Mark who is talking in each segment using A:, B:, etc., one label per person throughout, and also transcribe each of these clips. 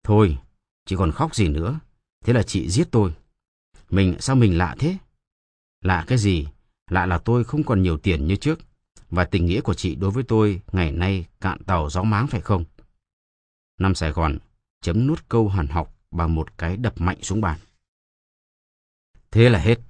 A: Thôi, chị còn khóc gì nữa? Thế là chị giết tôi. Sao mình lạ thế? Lạ cái gì? Lạ là tôi không còn nhiều tiền như trước. Và tình nghĩa của chị đối với tôi ngày nay cạn tàu gió máng phải không? Nam Sài Gòn chấm nút câu hàn học bằng một cái đập mạnh xuống bàn. Thế là hết.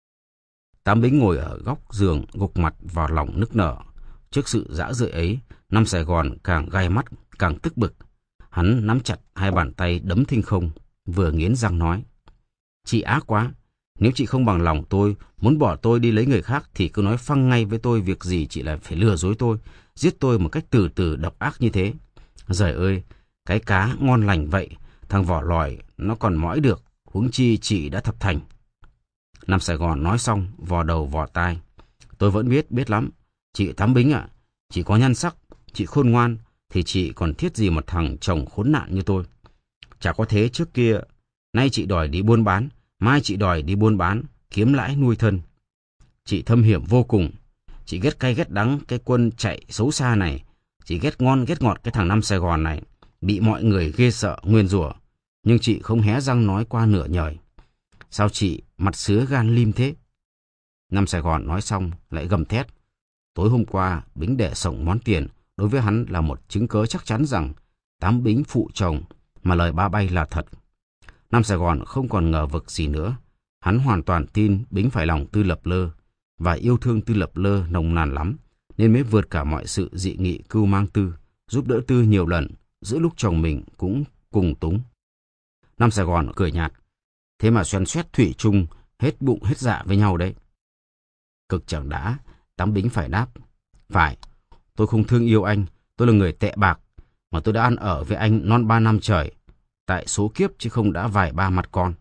A: Tám Bính ngồi ở góc giường gục mặt vào lòng nức nở. Trước sự dã rời ấy, Nam Sài Gòn càng gai mắt, càng tức bực. Hắn nắm chặt hai bàn tay đấm thinh không, vừa nghiến răng nói. Chị ác quá. Nếu chị không bằng lòng tôi, muốn bỏ tôi đi lấy người khác thì cứ nói phăng ngay với tôi, việc gì chị lại phải lừa dối tôi, giết tôi một cách từ từ độc ác như thế. Giời ơi, cái cá ngon lành vậy, thằng vỏ lòi nó còn mõi được, huống chi chị đã thập thành. Nam Sài Gòn nói xong, vò đầu vò tai. Tôi vẫn biết lắm. Chị Tám Bính ạ, chị có nhan sắc, chị khôn ngoan, thì chị còn thiết gì một thằng chồng khốn nạn như tôi. Chả có thế trước kia, nay chị đòi đi buôn bán, mai chị đòi đi buôn bán, kiếm lãi nuôi thân. Chị thâm hiểm vô cùng. Chị ghét cay ghét đắng cái quân chạy xấu xa này. Chị ghét ngon ghét ngọt cái thằng Nam Sài Gòn này, bị mọi người ghê sợ nguyền rủa. Nhưng chị không hé răng nói qua nửa nhlời. Sao chị mặt sứa gan lim thế? Nam Sài Gòn nói xong lại gầm thét. Tối hôm qua Bính để xổng món tiền đối với hắn là một chứng cớ chắc chắn rằng Tám Bính phụ chồng, mà lời ba bay là thật. Nam Sài Gòn không còn ngờ vực gì nữa. Hắn hoàn toàn tin Bính phải lòng Tư Lập Lơ và yêu thương Tư Lập Lơ nồng nàn lắm, nên mới vượt cả mọi sự dị nghị cưu mang Tư, giúp đỡ Tư nhiều lần, giữa lúc chồng mình cũng cùng túng. Nam Sài Gòn cười nhạt. Thế mà xoắn xoét thủy chung, hết bụng hết dạ với nhau đấy. Cực chẳng đã, Tám Bính phải đáp. Phải, tôi không thương yêu anh, tôi là người tệ bạc, mà tôi đã ăn ở với anh non 3 năm trời, tại số kiếp chứ không đã vài ba mặt con.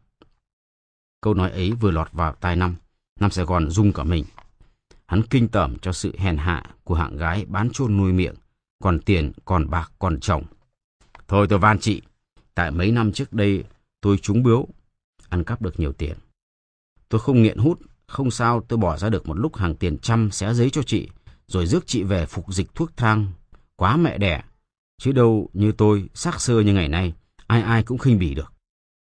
A: Câu nói ấy vừa lọt vào tai Nam Sài Gòn rung cả mình. Hắn kinh tởm cho sự hèn hạ của hạng gái bán chôn nuôi miệng, còn tiền, còn bạc, còn chồng. Thôi tôi van chị, tại mấy năm trước đây tôi trúng bướu, ăn cắp được nhiều tiền. Tôi không nghiện hút, không sao tôi bỏ ra được một lúc hàng tiền trăm xé giấy cho chị, rồi rước chị về phục dịch thuốc thang, quá mẹ đẻ. Chứ đâu như tôi, xác xơ như ngày nay, ai cũng khinh bỉ được.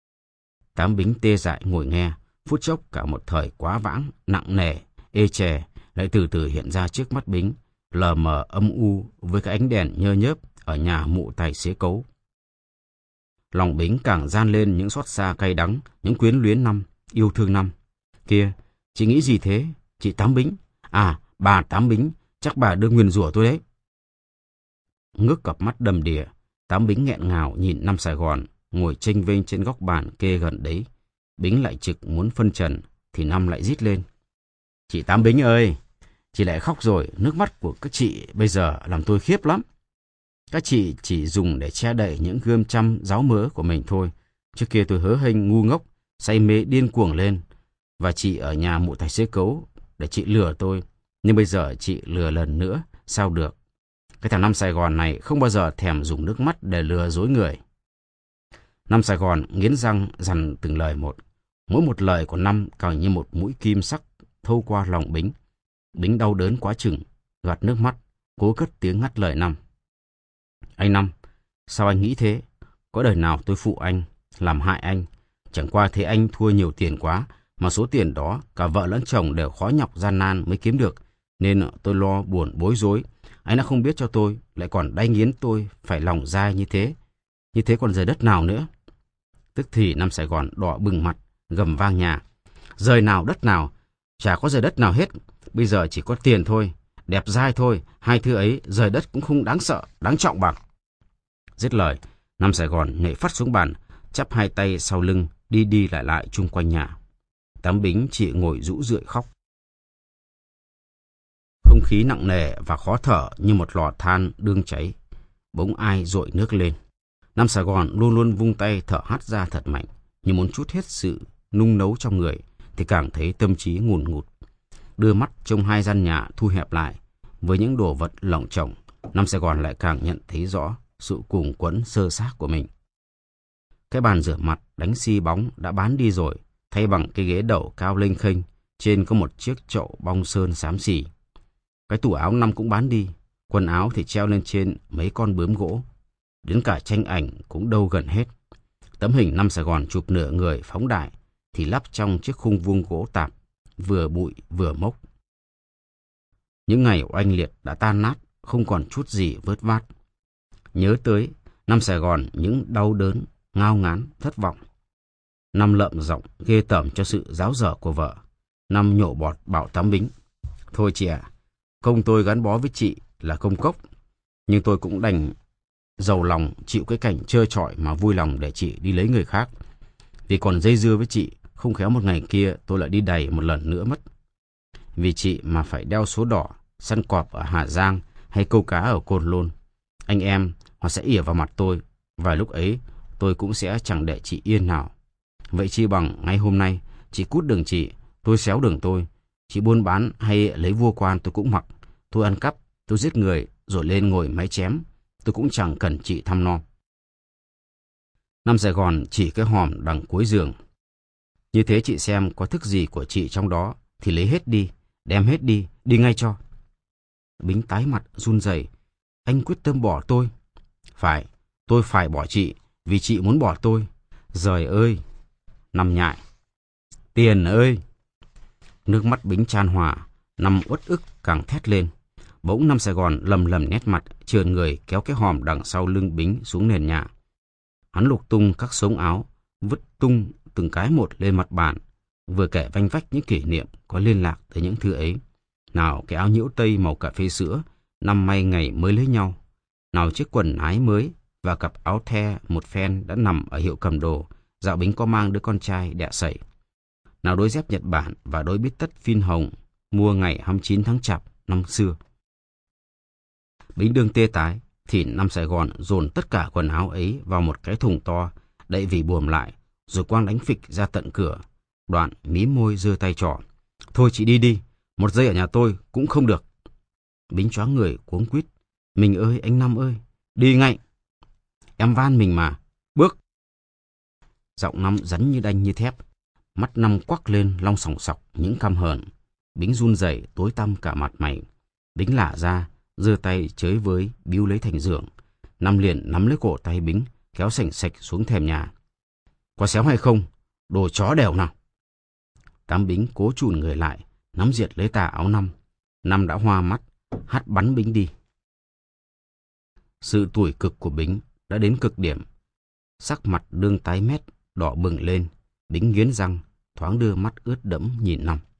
A: Tám Bính tê dại ngồi nghe, phút chốc cả một thời quá vãng, nặng nề, ê chề, lại từ từ hiện ra trước mắt Bính, lờ mờ âm u với cái ánh đèn nhơ nhớp ở nhà mụ tài xế cấu. Lòng Bính càng gian lên những xót xa cay đắng, những quyến luyến năm, yêu thương năm. Kia, chị nghĩ gì thế? Chị Tám Bính? À, bà Tám Bính, chắc bà đưa nguyền rủa tôi đấy. Ngước cặp mắt đầm đìa, Tám Bính nghẹn ngào nhìn Nam Sài Gòn, ngồi chênh vênh trên góc bàn kê gần đấy. Bính lại trực muốn phân trần, thì Năm lại rít lên. Chị Tám Bính ơi, chị lại khóc rồi, nước mắt của các chị bây giờ làm tôi khiếp lắm. Các chị chỉ dùng để che đậy những gươm chăm ráo mỡ của mình thôi. Trước kia tôi hớ hênh ngu ngốc, say mê điên cuồng lên. Và chị ở nhà mụ tài xế cấu để chị lừa tôi. Nhưng bây giờ chị lừa lần nữa, sao được? Cái thằng Nam Sài Gòn này không bao giờ thèm dùng nước mắt để lừa dối người. Nam Sài Gòn nghiến răng dằn từng lời một. Mỗi một lời của Năm càng như một mũi kim sắc thâu qua lòng Bính. Bính đau đớn quá chừng, gạt nước mắt, cố cất tiếng ngắt lời Năm. Anh Năm, sao anh nghĩ thế? Có đời nào tôi phụ anh, làm hại anh? Chẳng qua thế anh thua nhiều tiền quá, mà số tiền đó cả vợ lẫn chồng đều khó nhọc gian nan mới kiếm được, nên tôi lo buồn bối rối. Anh đã không biết cho tôi, lại còn đay nghiến tôi phải lòng dai như thế. Như thế còn rời đất nào nữa? Tức thì Nam Sài Gòn đỏ bừng mặt, gầm vang nhà. Rời nào đất nào? Chả có rời đất nào hết. Bây giờ chỉ có tiền thôi, đẹp dai thôi. Hai thứ ấy rời đất cũng không đáng sợ, đáng trọng bằng. Dứt lời, Nam Sài Gòn nhảy phắt xuống bàn, chắp hai tay sau lưng, đi đi lại lại chung quanh nhà. Tám Bính chỉ ngồi rũ rượi khóc. Không khí nặng nề và khó thở như một lò than đương cháy. Bỗng ai dội nước lên. Nam Sài Gòn luôn luôn vung tay thở hắt ra thật mạnh, như muốn trút hết sự nung nấu trong người, thì càng thấy tâm trí ngùn ngụt. Đưa mắt trông hai gian nhà thu hẹp lại, với những đồ vật lỏng chỏng, Nam Sài Gòn lại càng nhận thấy rõ sự cuồng quẫn sơ xác của mình. Cái bàn rửa mặt đánh xi bóng đã bán đi rồi, thay bằng cái ghế đẩu cao lênh khênh, trên có một chiếc chậu bong sơn xám xì. Cái tủ áo Năm cũng bán đi, quần áo thì treo lên trên mấy con bướm gỗ. Đến cả tranh ảnh cũng đâu gần hết. Tấm hình năm Sài Gòn chụp nửa người phóng đại thì lắp trong chiếc khung vuông gỗ tạp, vừa bụi vừa mốc. Những ngày oanh liệt đã tan nát, không còn chút gì vớt vát. Nhớ tới năm Sài Gòn những đau đớn, ngao ngán, thất vọng. Năm lợm giọng ghê tởm cho sự ráo dở của vợ. Năm nhổ bọt bảo Tám Bính: thôi chị ạ, công tôi gắn bó với chị là công cốc, nhưng tôi cũng đành giàu lòng chịu cái cảnh trơ trọi mà vui lòng để chị đi lấy người khác. Vì còn dây dưa với chị, không khéo một ngày kia tôi lại đi đày một lần nữa mất. Vì chị mà phải đeo số đỏ, săn cọp ở Hà Giang hay câu cá ở Cồn Lôn. Anh em họ sẽ ỉa vào mặt tôi, và lúc ấy tôi cũng sẽ chẳng để chị yên nào. Vậy chi bằng ngay hôm nay chị cút đường chị, tôi xéo đường tôi. Chị buôn bán hay lấy vua quan tôi cũng mặc. Tôi ăn cắp, tôi giết người rồi lên ngồi máy chém, tôi cũng chẳng cần chị thăm nom. Năm Sài Gòn chỉ cái hòm đằng cuối giường. Như thế chị xem có thức gì của chị trong đó thì lấy hết đi, đem hết đi, đi ngay cho. Bính tái mặt run rẩy. Anh quyết tâm bỏ tôi. Phải, tôi phải bỏ chị vì chị muốn bỏ tôi. Giời ơi! Năm nhại. Tiền ơi! Nước mắt Bính chan hòa, năm uất ức càng thét lên. Bỗng năm Sài Gòn lầm lầm nét mặt, trườn người kéo cái hòm đằng sau lưng Bính xuống nền nhà. Hắn lục tung các sống áo, vứt tung từng cái một lên mặt bàn, vừa kể vanh vách những kỷ niệm có liên lạc tới những thứ ấy. Nào cái áo nhiễu tây màu cà phê sữa, năm may ngày mới lấy nhau. Nào chiếc quần ái mới và cặp áo the một phen đã nằm ở hiệu cầm đồ, dạo Bính có mang đứa con trai đẻ sẩy. Nào đôi dép Nhật Bản và đôi bít tất phin hồng mua ngày 29 tháng Chạp năm xưa. Bính đương tê tái thì năm Sài Gòn dồn tất cả quần áo ấy vào một cái thùng to, đậy vì buồm lại, rồi quang đánh phịch ra tận cửa. Đoạn mím môi giơ tay trỏ. Thôi chị đi đi, một giây ở nhà tôi cũng không được. Bính choáng người cuống quýt. Mình ơi, anh Năm ơi, đi ngay. Em van mình mà, bước. Giọng Năm rắn như đanh như thép, mắt Năm quắc lên long sòng sọc những căm hờn. Bính run rẩy tối tăm cả mặt mày. Bính lả ra, giơ tay chới với biu lấy thành giường. Năm liền nắm lấy cổ tay Bính, kéo sành sạch xuống thềm nhà. Có xéo hay không? Đồ chó đèo nào. Tám Bính cố chùn người lại, nắm giật lấy tà áo Năm. Năm đã hoa mắt, hắt bắn Bính đi. Sự tủi cực của Bính đã đến cực điểm. Sắc mặt đương tái mét, đỏ bừng lên. Bính nghiến răng, thoáng đưa mắt ướt đẫm nhìn Năm.